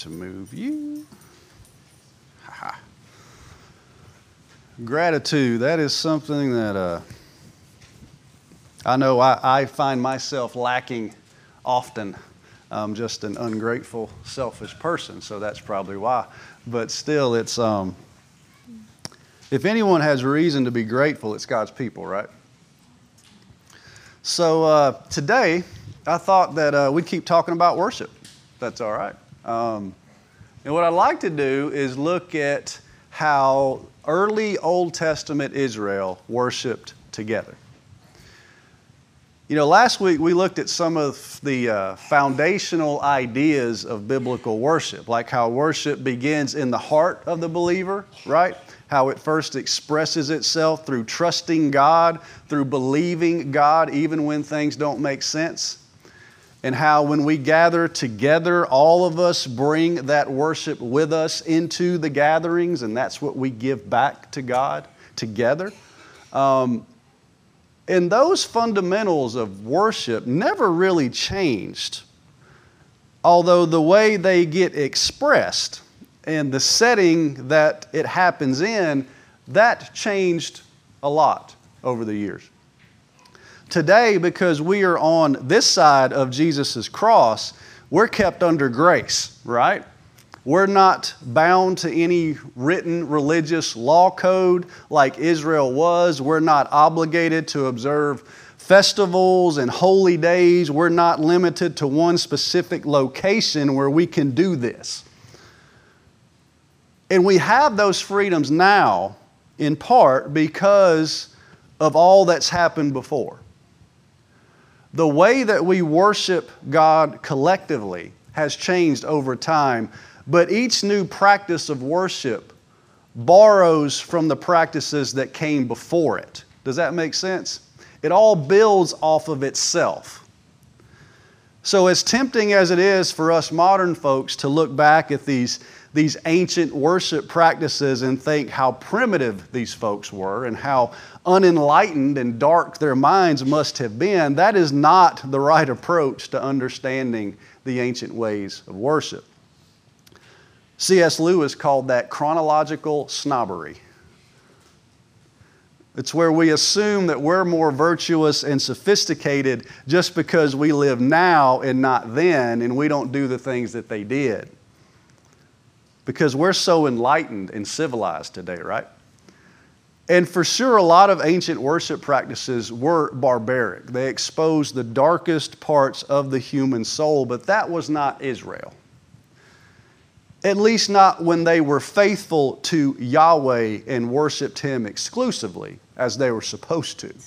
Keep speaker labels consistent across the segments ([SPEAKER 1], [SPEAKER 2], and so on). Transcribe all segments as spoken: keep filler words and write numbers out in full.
[SPEAKER 1] to move you. Ha-ha. Gratitude, that is something that uh, I know I, I find myself lacking often. I'm just an ungrateful, selfish person, so that's probably why. But still, it's um, if anyone has reason to be grateful, it's God's people, right? So uh, today, I thought that uh, we'd keep talking about worship. That's all right. Um, and what I'd like to do is look at how early Old Testament Israel worshiped together. You know, last week we looked at some of the uh, foundational ideas of biblical worship, like how worship begins in the heart of the believer, right? How it first expresses itself through trusting God, through believing God even when things don't make sense. And how when we gather together, all of us bring that worship with us into the gatherings, and that's what we give back to God together. Um, and those fundamentals of worship never really changed, although the way they get expressed and the setting that it happens in, that changed a lot over the years. Today, because we are on this side of Jesus' cross, we're kept under grace, right? We're not bound to any written religious law code like Israel was. We're not obligated to observe festivals and holy days. We're not limited to one specific location where we can do this. And we have those freedoms now, in part because of all that's happened before. The way that we worship God collectively has changed over time, but each new practice of worship borrows from the practices that came before it. Does that make sense? It all builds off of itself. So as tempting as it is for us modern folks to look back at these, these ancient worship practices and think how primitive these folks were and how unenlightened and dark their minds must have been, that is not the right approach to understanding the ancient ways of worship. C S Lewis called that chronological snobbery. It's where we assume that we're more virtuous and sophisticated just because we live now and not then, and we don't do the things that they did. Because we're so enlightened and civilized today, right? And for sure, a lot of ancient worship practices were barbaric. They exposed the darkest parts of the human soul, but that was not Israel. At least not when they were faithful to Yahweh and worshiped Him exclusively, as they were supposed to.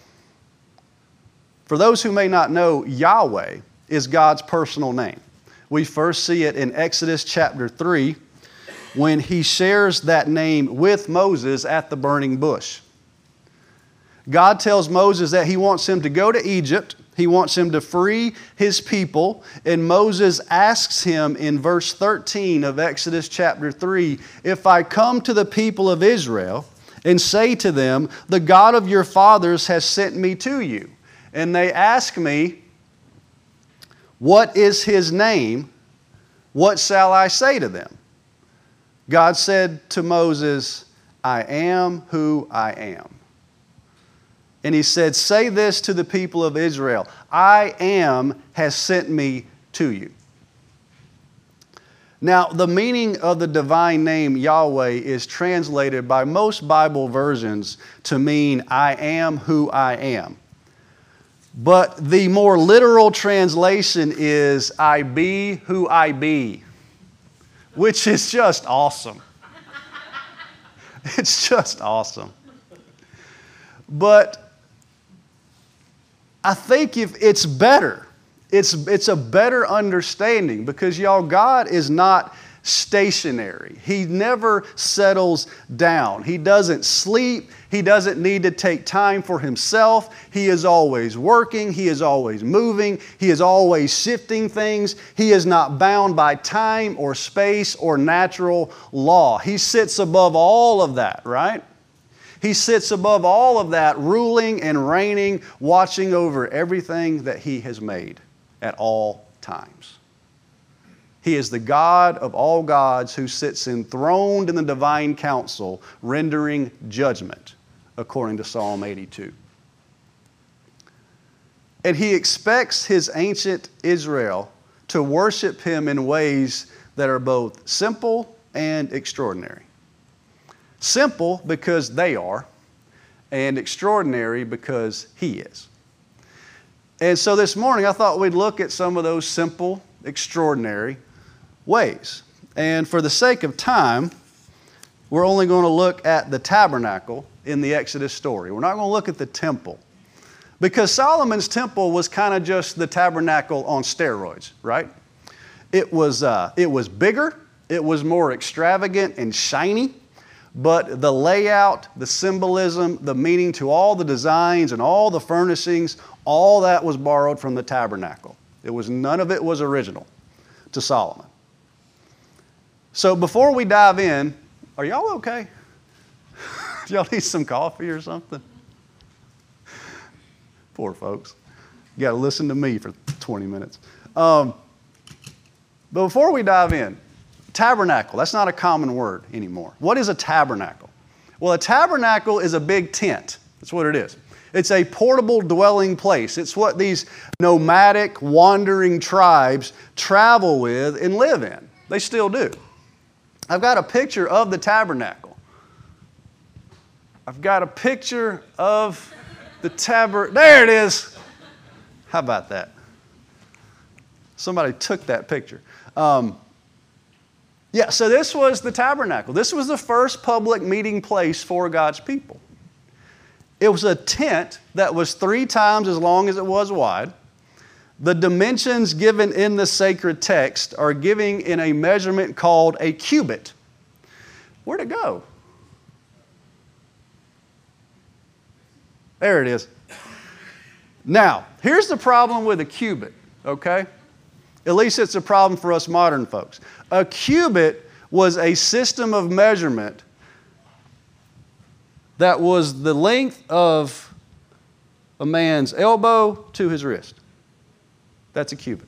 [SPEAKER 1] For those who may not know, Yahweh is God's personal name. We first see it in Exodus chapter three, when He shares that name with Moses at the burning bush. God tells Moses that He wants him to go to Egypt. He wants him to free his people. And Moses asks him in verse thirteen of Exodus chapter three, "If I come to the people of Israel and say to them, 'The God of your fathers has sent me to you,' and they ask me, 'What is His name?' what shall I say to them?" God said to Moses, "I am who I am." And He said, "Say this to the people of Israel, 'I am has sent me to you.'" Now, the meaning of the divine name Yahweh is translated by most Bible versions to mean, "I am who I am." But the more literal translation is, "I be who I be," which is just awesome. It's just awesome. But I think if it's better, it's, it's a better understanding because y'all, God is not stationary. He never settles down. He doesn't sleep. He doesn't need to take time for Himself. He is always working. He is always moving. He is always shifting things. He is not bound by time or space or natural law. He sits above all of that, right? He sits above all of that, ruling and reigning, watching over everything that He has made at all times. He is the God of all gods who sits enthroned in the divine council, rendering judgment, according to Psalm eighty-two. And he expects his ancient Israel to worship him in ways that are both simple and extraordinary. Simple because they are, and extraordinary because he is. And so this morning I thought we'd look at some of those simple, extraordinary ways. And for the sake of time, we're only going to look at the tabernacle in the Exodus story. We're not going to look at the temple. Because Solomon's temple was kind of just the tabernacle on steroids, right? It was, uh, it was bigger, it was more extravagant and shiny, but the layout, the symbolism, the meaning to all the designs and all the furnishings, all that was borrowed from the tabernacle. It was, none of it was original to Solomon. So before we dive in, are y'all okay? Do y'all need some coffee or something? Poor folks. You got to listen to me for twenty minutes. Um, but before we dive in, tabernacle, that's not a common word anymore. What is a tabernacle? Well, a tabernacle is a big tent. That's what it is. It's a portable dwelling place. It's what these nomadic, wandering tribes travel with and live in. They still do. I've got a picture of the tabernacle. I've got a picture of the tabernacle. There it is. How about that? Somebody took that picture. Um, yeah, so this was the tabernacle. This was the first public meeting place for God's people. It was a tent that was three times as long as it was wide. The dimensions given in the sacred text are given in a measurement called a cubit. Where'd it go? There it is. Now, here's the problem with a cubit, okay? At least it's a problem for us modern folks. A cubit was a system of measurement that was the length of a man's elbow to his wrist. That's a cubit.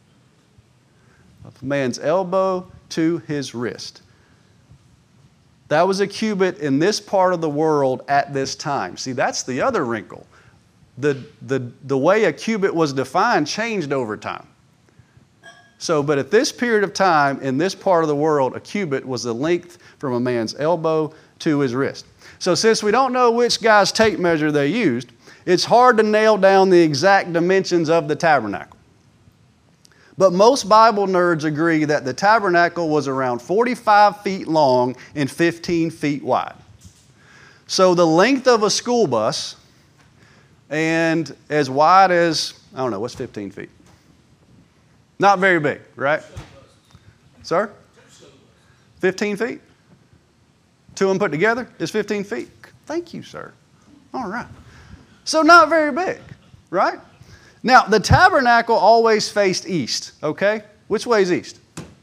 [SPEAKER 1] Of a man's elbow to his wrist. That was a cubit in this part of the world at this time. See, that's the other wrinkle. The, the, the way a cubit was defined changed over time. So, but at this period of time, in this part of the world, a cubit was the length from a man's elbow to his wrist. So since we don't know which guy's tape measure they used, it's hard to nail down the exact dimensions of the tabernacle. But most Bible nerds agree that the tabernacle was around forty-five feet long and fifteen feet wide. So the length of a school bus and as wide as, I don't know, what's fifteen feet? Not very big, right? Sir? fifteen feet? Two of them put together is fifteen feet. Thank you, sir. All right. So not very big, right? Now, the tabernacle always faced east, okay? Which way is east?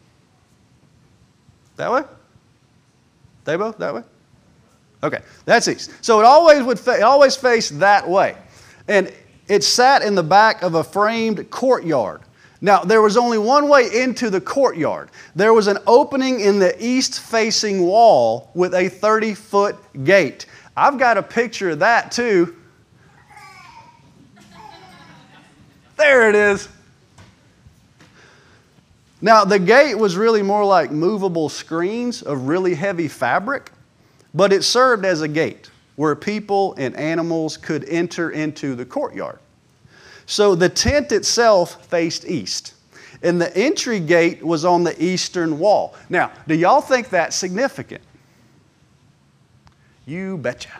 [SPEAKER 1] That way? Dabo, that way? Okay, that's east. So it always would fa- it always faced that way. And it sat in the back of a framed courtyard. Now, there was only one way into the courtyard. There was an opening in the east-facing wall with a thirty-foot gate. I've got a picture of that too. There it is. Now, the gate was really more like movable screens of really heavy fabric, but it served as a gate where people and animals could enter into the courtyard. So the tent itself faced east, and the entry gate was on the eastern wall. Now, do y'all think that's significant? You betcha.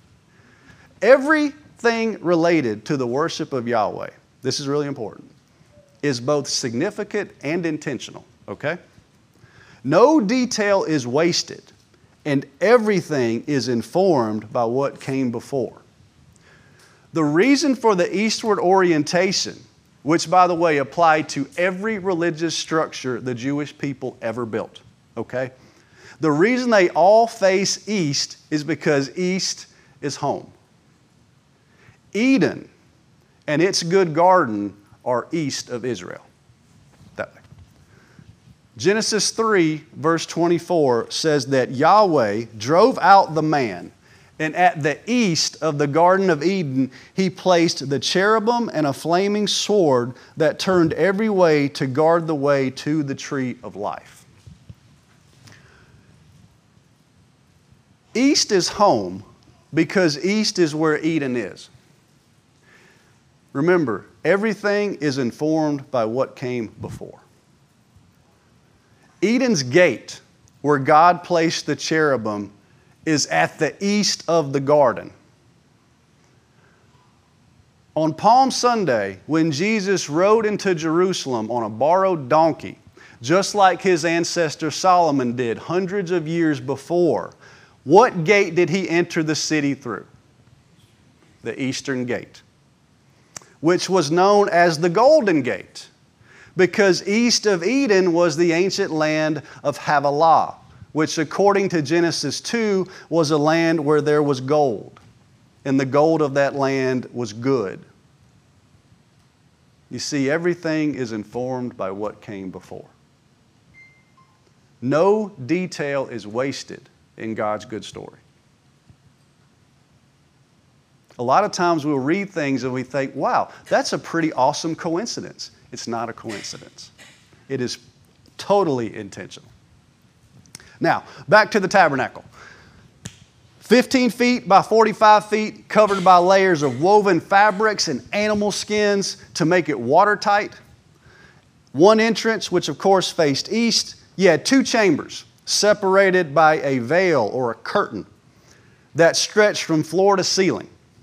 [SPEAKER 1] Everything related to the worship of Yahweh, this is really important, is both significant and intentional, okay? No detail is wasted, and everything is informed by what came before. The reason for the eastward orientation, which by the way applied to every religious structure the Jewish people ever built, okay? The reason they all face east is because east is home. Eden and its good garden are east of Israel. That way. Genesis three, verse twenty-four says that Yahweh drove out the man, and at the east of the Garden of Eden, He placed the cherubim and a flaming sword that turned every way to guard the way to the tree of life. East is home because east is where Eden is. Remember, everything is informed by what came before. Eden's gate, where God placed the cherubim, is at the east of the garden. On Palm Sunday, when Jesus rode into Jerusalem on a borrowed donkey, just like his ancestor Solomon did hundreds of years before, what gate did he enter the city through? The eastern gate, which was known as the Golden Gate, because east of Eden was the ancient land of Havilah, which according to Genesis two was a land where there was gold, and the gold of that land was good. You see, everything is informed by what came before. No detail is wasted in God's good story. A lot of times we'll read things and we think, wow, that's a pretty awesome coincidence. It's not a coincidence. It is totally intentional. Now, back to the tabernacle. fifteen feet by forty-five feet, covered by layers of woven fabrics and animal skins to make it watertight. One entrance, which of course faced east. You had two chambers separated by a veil or a curtain that stretched from floor to ceiling.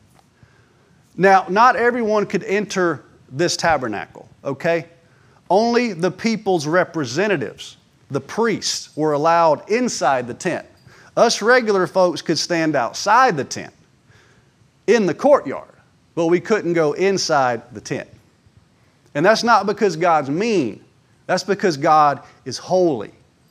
[SPEAKER 1] Now, not everyone could enter this tabernacle, okay? Only the people's representatives, the priests, were allowed inside the tent. Us regular folks could stand outside the tent in the courtyard, but we couldn't go inside the tent. And that's not because God's mean. That's because God is holy.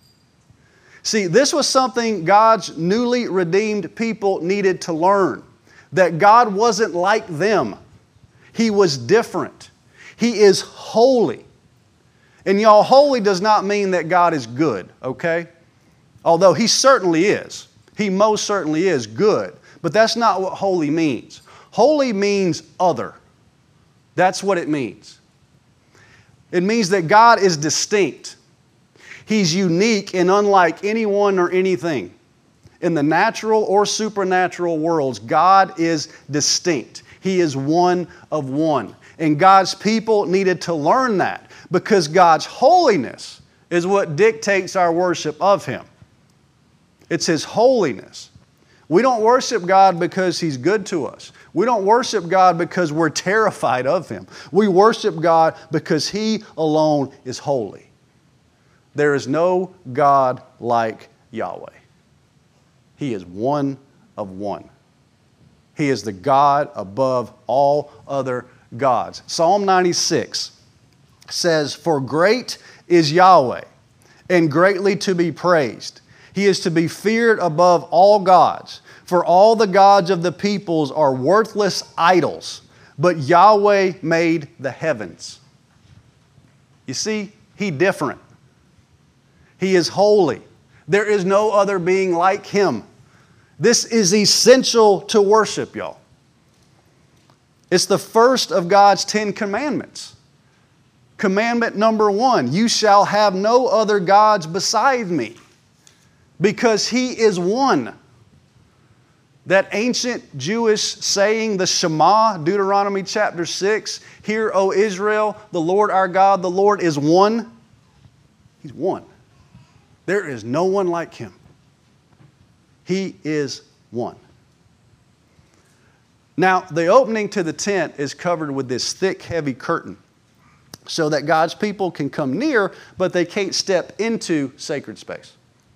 [SPEAKER 1] See, this was something God's newly redeemed people needed to learn, that God wasn't like them. He was different. He is holy. And y'all, holy does not mean that God is good, okay? Although He certainly is. He most certainly is good. But that's not what holy means. Holy means other. That's what it means. It means that God is distinct. He's unique and unlike anyone or anything. In the natural or supernatural worlds, God is distinct. He is one of one. And God's people needed to learn that because God's holiness is what dictates our worship of Him. It's His holiness. We don't worship God because He's good to us. We don't worship God because we're terrified of Him. We worship God because He alone is holy. There is no God like Yahweh. He is one of one. He is the God above all other gods. Psalm ninety-six says, "For great is Yahweh, and greatly to be praised. He is to be feared above all gods. For all the gods of the peoples are worthless idols, but Yahweh made the heavens." You see, He's different. He is holy. There is no other being like Him. This is essential to worship, y'all. It's the first of God's Ten Commandments. Commandment number one, you shall have no other gods beside me, because He is one. That ancient Jewish saying, the Shema, Deuteronomy chapter six, "Hear, O Israel, the Lord our God, the Lord is one." He's one. There is no one like Him. He is one. Now, the opening to the tent is covered with this thick, heavy curtain so that God's people can come near, but they can't step into sacred space.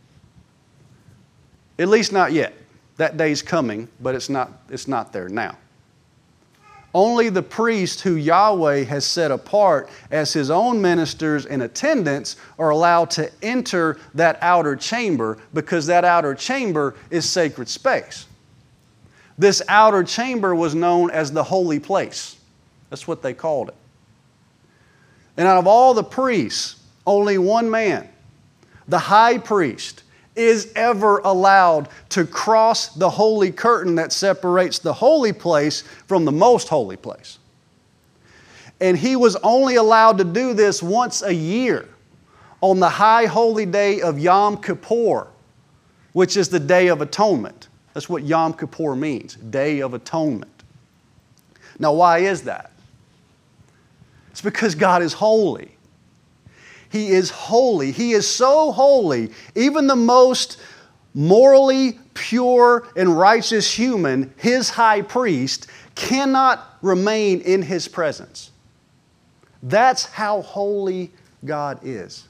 [SPEAKER 1] At least not yet. That day's coming, but it's not, it's not there now. Only the priests who Yahweh has set apart as His own ministers and attendants are allowed to enter that outer chamber, because that outer chamber is sacred space. This outer chamber was known as the holy place. That's what they called it. And out of all the priests, only one man, the high priest, is ever allowed to cross the holy curtain that separates the holy place from the most holy place. And he was only allowed to do this once a year on the high holy day of Yom Kippur, which is the Day of Atonement. That's what Yom Kippur means, Day of Atonement. Now, why is that? It's because God is holy. He is holy. He is so holy, even the most morally pure and righteous human, His high priest, cannot remain in His presence. That's how holy God is.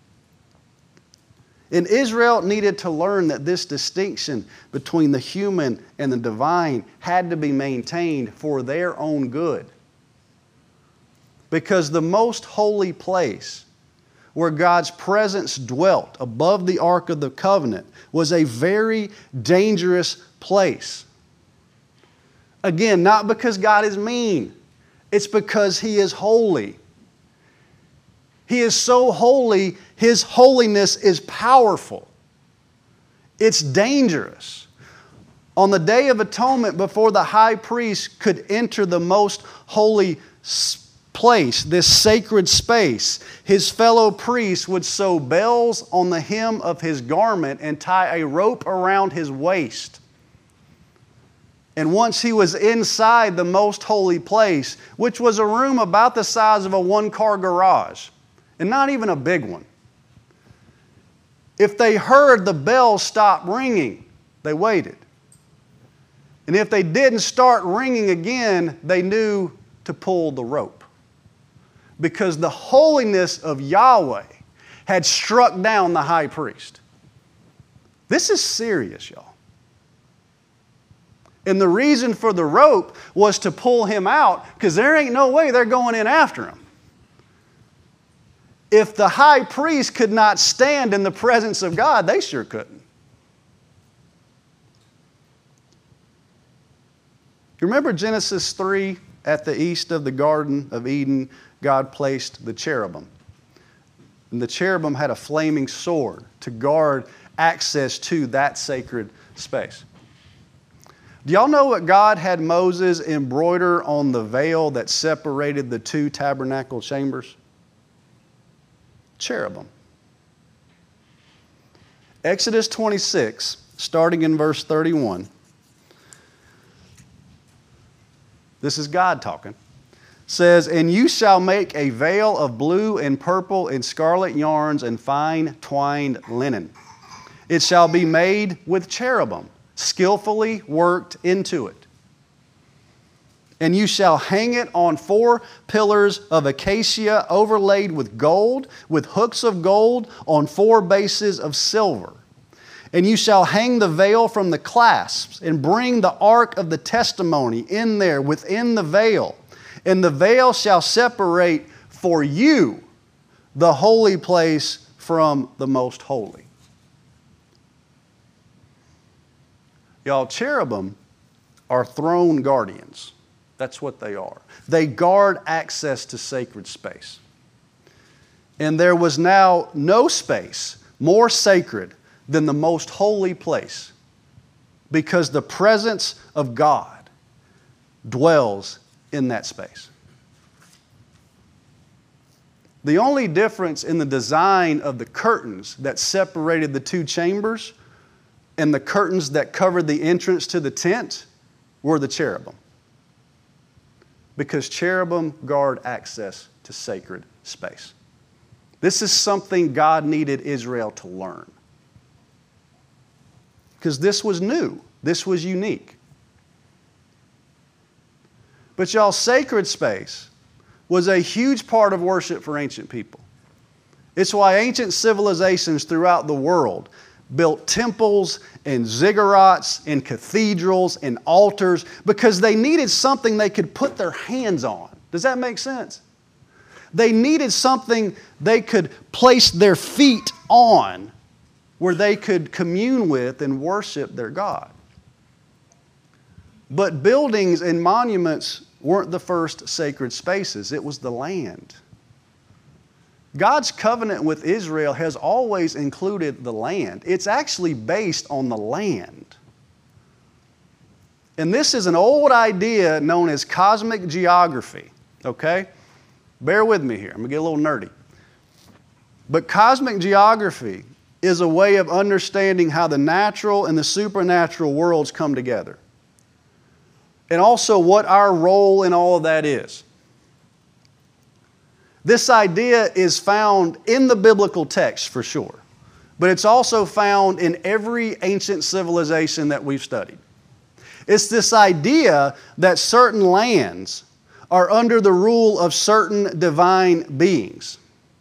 [SPEAKER 1] And Israel needed to learn that this distinction between the human and the divine had to be maintained for their own good. Because the most holy place where God's presence dwelt above the Ark of the Covenant was a very dangerous place. Again, not because God is mean. It's because He is holy. He is so holy, His holiness is powerful. It's dangerous. On the Day of Atonement, before the high priest could enter the most holy place, this sacred space, his fellow priests would sew bells on the hem of his garment and tie a rope around his waist. And once he was inside the most holy place, which was a room about the size of a one-car garage, and not even a big one, if they heard the bell stop ringing, they waited. And if they didn't start ringing again, they knew to pull the rope. Because the holiness of Yahweh had struck down the high priest. This is serious, y'all. And the reason for the rope was to pull him out, because there ain't no way they're going in after him. If the high priest could not stand in the presence of God, they sure couldn't. You remember Genesis three, at the east of the Garden of Eden, God placed the cherubim. And the cherubim had a flaming sword to guard access to that sacred space. Do y'all know what God had Moses embroider on the veil that separated the two tabernacle chambers? Cherubim. Exodus twenty-six, starting in verse thirty-one. This is God talking. Says, "And you shall make a veil of blue and purple and scarlet yarns and fine twined linen. It shall be made with cherubim, skillfully worked into it. And you shall hang it on four pillars of acacia overlaid with gold, with hooks of gold on four bases of silver. And you shall hang the veil from the clasps and bring the ark of the testimony in there within the veil. And the veil shall separate for you the holy place from the most holy." Y'all, cherubim are throne guardians. That's what they are. They guard access to sacred space. And there was now no space more sacred than the most holy place, because the presence of God dwells in that space. The only difference in the design of the curtains that separated the two chambers and the curtains that covered the entrance to the tent were the cherubim. Because cherubim guard access to sacred space. This is something God needed Israel to learn. Because this was new. This was unique. But y'all, sacred space was a huge part of worship for ancient people. It's why ancient civilizations throughout the world built temples and ziggurats and cathedrals and altars, because they needed something they could put their hands on. Does that make sense? They needed something they could place their feet on, where they could commune with and worship their God. But buildings and monuments weren't the first sacred spaces. It was the land. God's covenant with Israel has always included the land. It's actually based on the land. And this is an old idea known as cosmic geography, okay? Bear with me here. I'm going to get a little nerdy. But cosmic geography is a way of understanding how the natural and the supernatural worlds come together. And also what our role in all of that is. This idea is found in the biblical text for sure, but it's also found in every ancient civilization that we've studied. It's this idea that certain lands are under the rule of certain divine beings.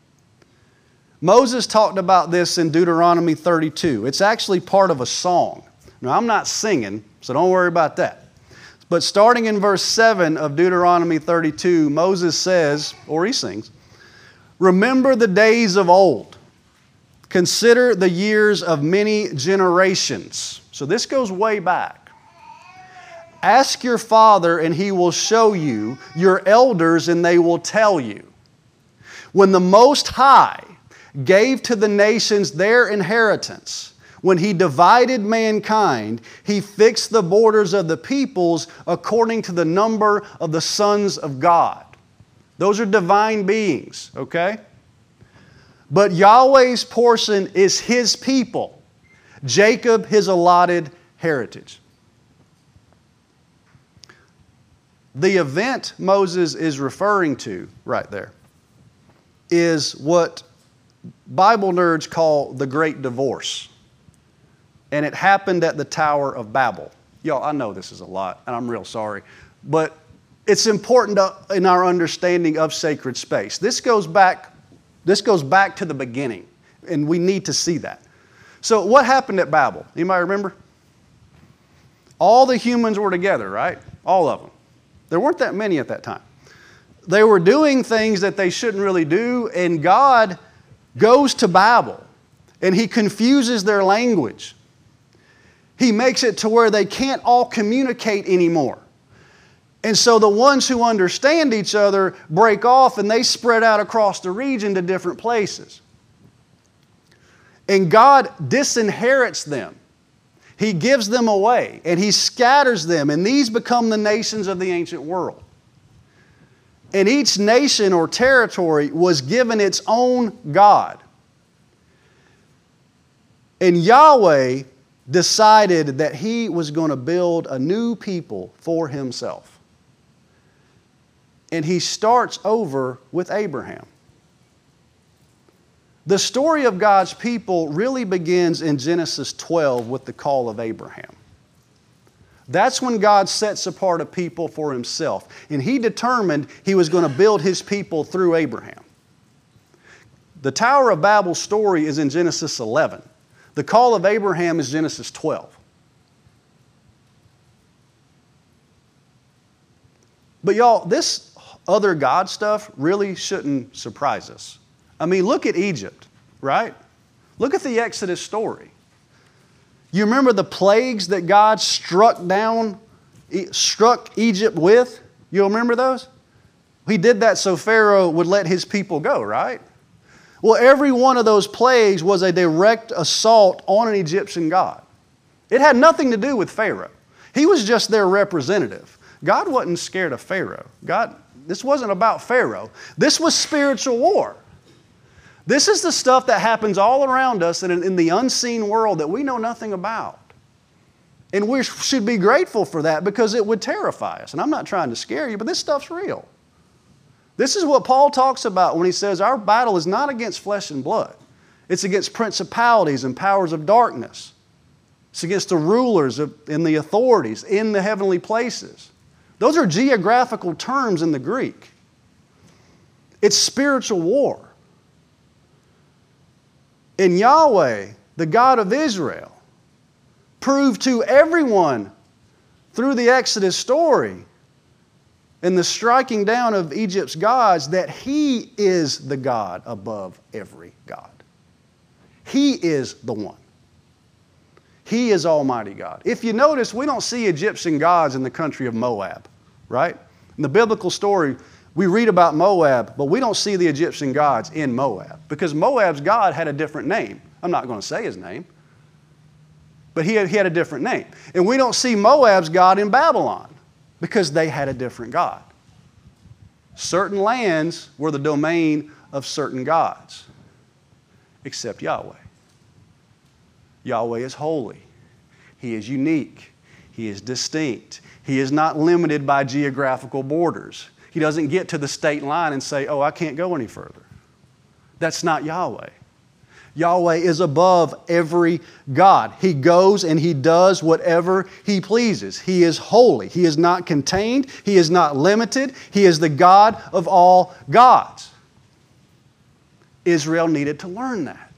[SPEAKER 1] Moses talked about this in Deuteronomy thirty-two. It's actually part of a song. Now, I'm not singing, so don't worry about that. But starting in verse seven of Deuteronomy thirty-two, Moses says, or he sings, "Remember the days of old. Consider the years of many generations." So this goes way back. "Ask your father, and he will show you, your elders, and they will tell you. When the Most High gave to the nations their inheritance, when He divided mankind, He fixed the borders of the peoples according to the number of the sons of God." Those are divine beings, okay? "But Yahweh's portion is His people, Jacob His allotted heritage." The event Moses is referring to right there is what Bible nerds call the Great Divorce. And it happened at the Tower of Babel. Y'all, I know this is a lot, and I'm real sorry. But it's important to, in our understanding of sacred space. This goes back, this goes back to the beginning, and we need to see that. So what happened at Babel? Anybody remember? All the humans were together, right? All of them. There weren't that many at that time. They were doing things that they shouldn't really do, and God goes to Babel, and He confuses their language. He makes it to where they can't all communicate anymore. And so the ones who understand each other break off, and they spread out across the region to different places. And God disinherits them. He gives them away, and He scatters them, and these become the nations of the ancient world. And each nation or territory was given its own God. And Yahweh decided that He was going to build a new people for Himself. And He starts over with Abraham. The story of God's people really begins in Genesis twelve with the call of Abraham. That's when God sets apart a people for Himself. And He determined He was going to build His people through Abraham. The Tower of Babel story is in Genesis eleven. The call of Abraham is Genesis twelve. But y'all, this other God stuff really shouldn't surprise us. I mean, look at Egypt, right? Look at the Exodus story. You remember the plagues that God struck down, struck Egypt with? You'll remember those? He did that so Pharaoh would let his people go, right? Well, every one of those plagues was a direct assault on an Egyptian god. It had nothing to do with Pharaoh. He was just their representative. God wasn't scared of Pharaoh. God, this wasn't about Pharaoh. This was spiritual war. This is the stuff that happens all around us in, in the unseen world that we know nothing about. And we should be grateful for that because it would terrify us. And I'm not trying to scare you, but this stuff's real. This is what Paul talks about when he says our battle is not against flesh and blood. It's against principalities and powers of darkness. It's against the rulers of, and the authorities in the heavenly places. Those are geographical terms in the Greek. It's spiritual war. And Yahweh, the God of Israel, proved to everyone through the Exodus story and the striking down of Egypt's gods that He is the God above every god. He is the one. He is Almighty God. If you notice, we don't see Egyptian gods in the country of Moab, right? In the biblical story, We read about Moab, but we don't see the Egyptian gods in Moab because Moab's God had a different name. I'm not going to say his name, but he had, he had a different name. And we don't see Moab's God in Babylon because they had a different God. Certain lands were the domain of certain gods, except Yahweh. Yahweh is holy. He is unique. He is distinct. He is not limited by geographical borders. He doesn't get to the state line and say, oh, I can't go any further. That's not Yahweh. Yahweh is above every god. He goes and He does whatever He pleases. He is holy. He is not contained. He is not limited. He is the God of all gods. Israel needed to learn that.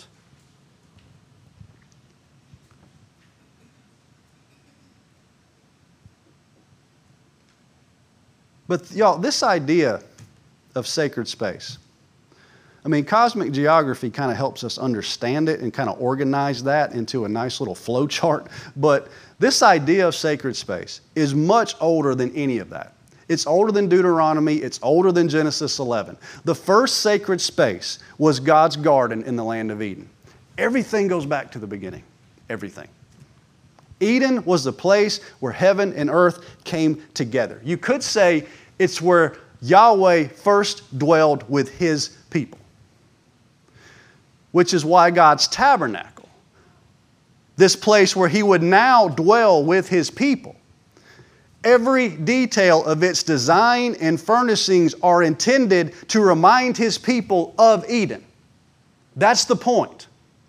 [SPEAKER 1] But y'all, this idea of sacred space, I mean, cosmic geography kind of helps us understand it and kind of organize that into a nice little flow chart. But this idea of sacred space is much older than any of that. It's older than Deuteronomy. It's older than Genesis eleven. The first sacred space was God's garden in the land of Eden. Everything goes back to the beginning. Everything. Eden was the place where heaven and earth came together. You could say it's where Yahweh first dwelled with His people, which is why God's tabernacle, this place where He would now dwell with His people, every detail of its design and furnishings are intended to remind His people of Eden. That's the point.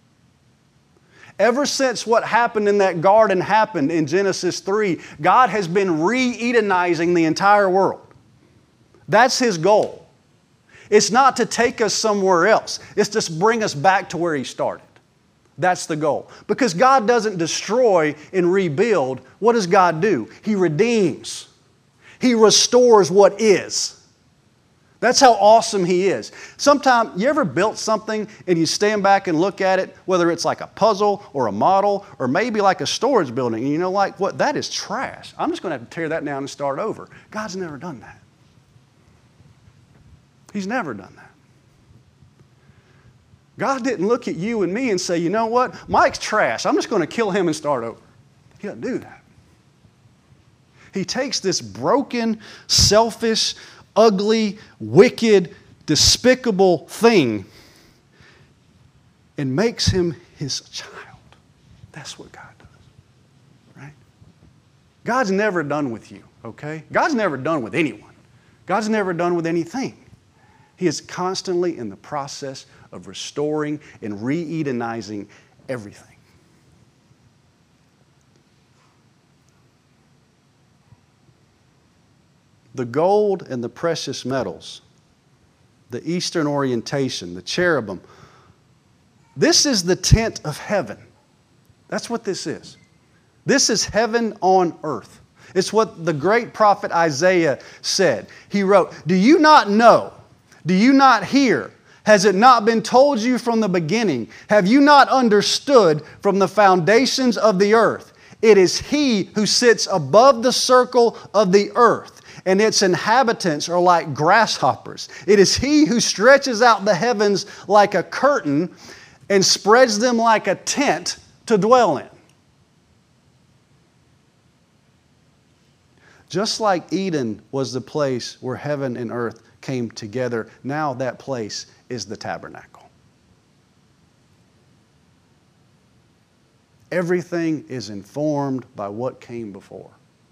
[SPEAKER 1] Ever since what happened in that garden happened in Genesis three, God has been re-Edenizing the entire world. That's His goal. It's not to take us somewhere else. It's to bring us back to where He started. That's the goal. Because God doesn't destroy and rebuild. What does God do? He redeems. He restores what is. That's how awesome He is. Sometimes, you ever built something and you stand back and look at it, whether it's like a puzzle or a model or maybe like a storage building, and you know, like, what? That is trash. I'm just going to have to tear that down and start over. God's never done that. He's never done that. God didn't look at you and me and say, you know what? Mike's trash. I'm just going to kill him and start over. He doesn't do that. He takes this broken, selfish, ugly, wicked, despicable thing and makes him His child. That's what God does, right? God's never done with you, okay? God's never done with anyone. God's never done with anything. He is constantly in the process of restoring and re-Edenizing everything. The gold and the precious metals, the Eastern orientation, the cherubim, this is the tent of heaven. That's what this is. This is heaven on earth. It's what the great prophet Isaiah said. He wrote, "Do you not know? Do you not hear? Has it not been told you from the beginning? Have you not understood from the foundations of the earth? It is He who sits above the circle of the earth, and its inhabitants are like grasshoppers. It is He who stretches out the heavens like a curtain and spreads them like a tent to dwell in." Just like Eden was the place where heaven and earth came together, now that place is the tabernacle. Everything is informed by what came before.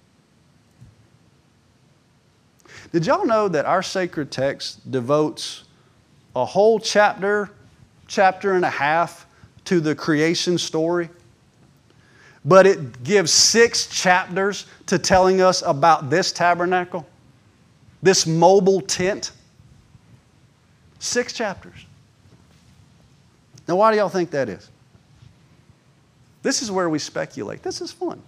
[SPEAKER 1] Did y'all know that our sacred text devotes a whole chapter, chapter and a half to the creation story? But it gives six chapters to telling us about this tabernacle, this mobile tent. Six chapters. Now, why do y'all think that is? This is where we speculate. This is fun.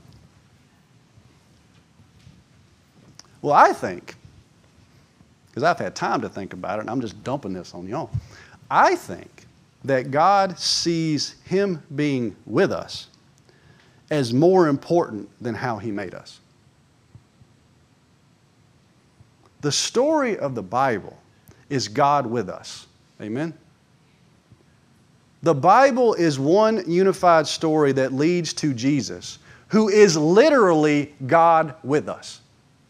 [SPEAKER 1] Well, I think, because I've had time to think about it, and I'm just dumping this on y'all. I think that God sees Him being with us as more important than how He made us. The story of the Bible is God with us. Amen? The Bible is one unified story that leads to Jesus, who is literally God with us.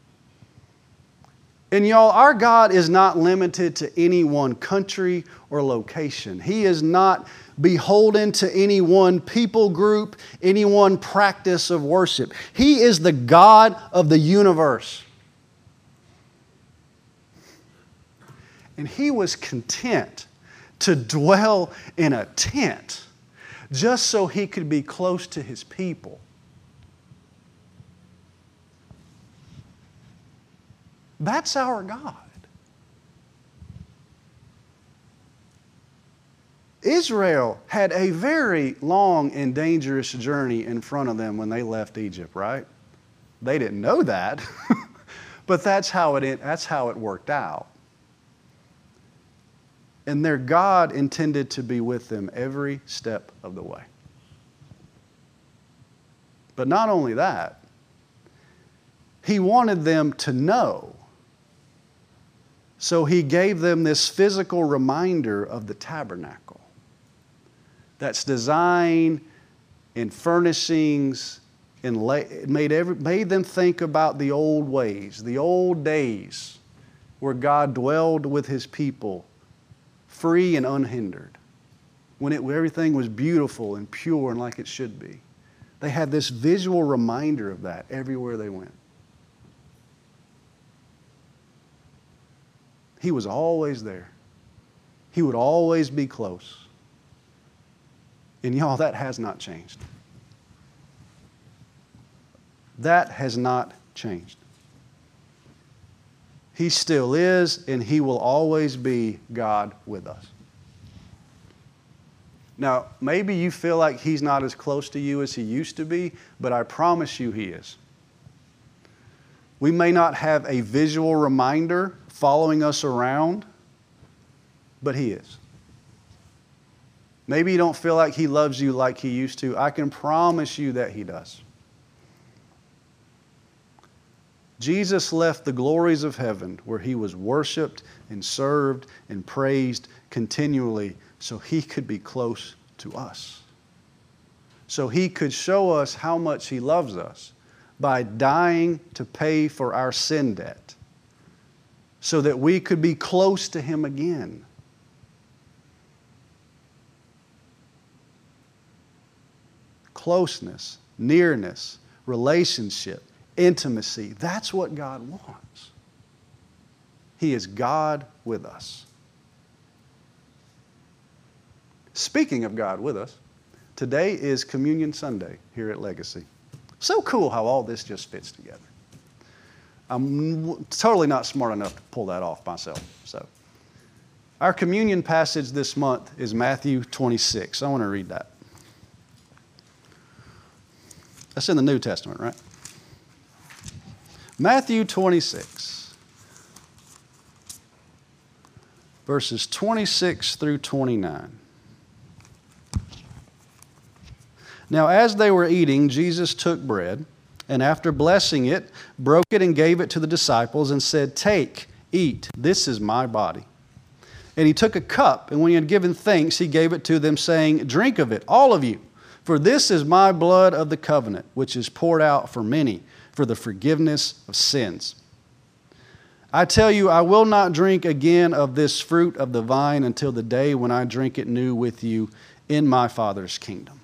[SPEAKER 1] And y'all, our God is not limited to any one country or location. He is not beholden to any one people group, any one practice of worship. He is the God of the universe. And He was content to dwell in a tent just so He could be close to His people. That's our God. Israel had a very long and dangerous journey in front of them when they left Egypt, right? They didn't know that, but that's how it, that's how it worked out. And their God intended to be with them every step of the way. But not only that, He wanted them to know. So He gave them this physical reminder of the tabernacle that's designed in furnishings and made, every, made them think about the old ways, the old days where God dwelled with His people free and unhindered, when it, everything was beautiful and pure and like it should be. They had this visual reminder of that everywhere they went. He was always there. He would always be close. And y'all, that has not changed. That has not changed. He still is, and He will always be God with us. Now, maybe you feel like He's not as close to you as He used to be, but I promise you He is. We may not have a visual reminder following us around, but He is. Maybe you don't feel like He loves you like He used to. I can promise you that He does. Jesus left the glories of heaven where He was worshiped and served and praised continually so He could be close to us. So He could show us how much He loves us by dying to pay for our sin debt so that we could be close to Him again. Closeness, nearness, relationship, intimacy. That's what God wants. He is God with us. Speaking of God with us, today is Communion Sunday here at Legacy. So cool how all this just fits together. I'm totally not smart enough to pull that off myself. So, our communion passage this month is Matthew twenty-six. I want to read that. That's in the New Testament, right? Matthew twenty-six, verses twenty-six through twenty-nine. Now, as they were eating, Jesus took bread, and after blessing it, broke it and gave it to the disciples and said, "Take, eat, this is my body." And He took a cup, and when He had given thanks, He gave it to them, saying, "Drink of it, all of you, for this is my blood of the covenant, which is poured out for many for the forgiveness of sins. I tell you, I will not drink again of this fruit of the vine until the day when I drink it new with you in my Father's kingdom."